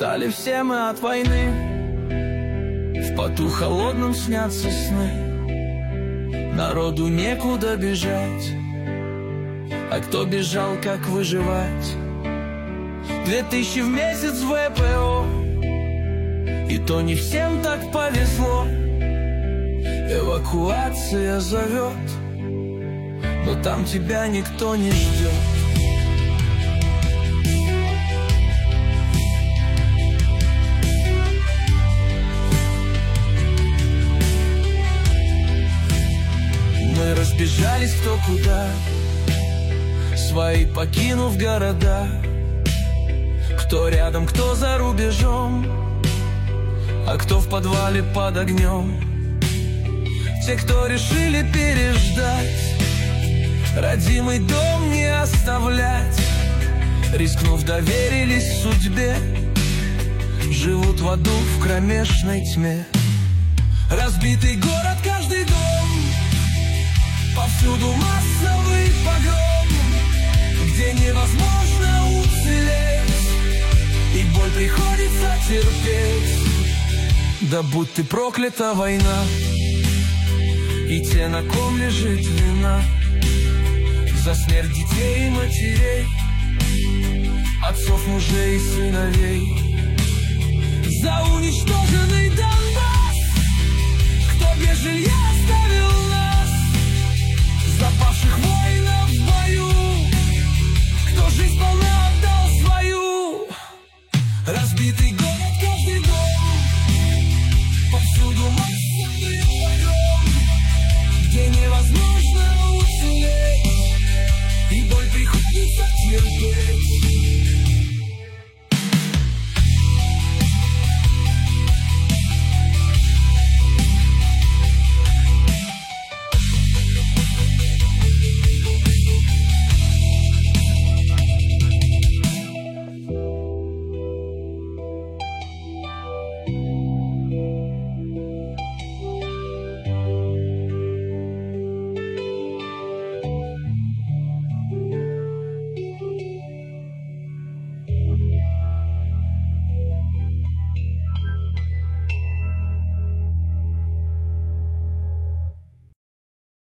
Устали все мы от войны, в поту холодном снятся сны. Народу некуда бежать, а кто бежал, как выживать? 2000 в месяц ВПО, и то не всем так повезло. Эвакуация зовет, но там тебя никто не ждет. Мы разбежались кто куда, свои покинув города. Кто рядом, кто за рубежом, а кто в подвале под огнем. Те, кто решили переждать, родимый дом не оставлять, рискнув, доверились судьбе, живут в аду в кромешной тьме. Разбитый город, каждый дом, повсюду массовый погром, где невозможно уцелеть, и боль приходится терпеть. Да будь ты проклята, война, и те, на ком лежит вина, за смерть детей и матерей, отцов, мужей и сыновей, за уничтожение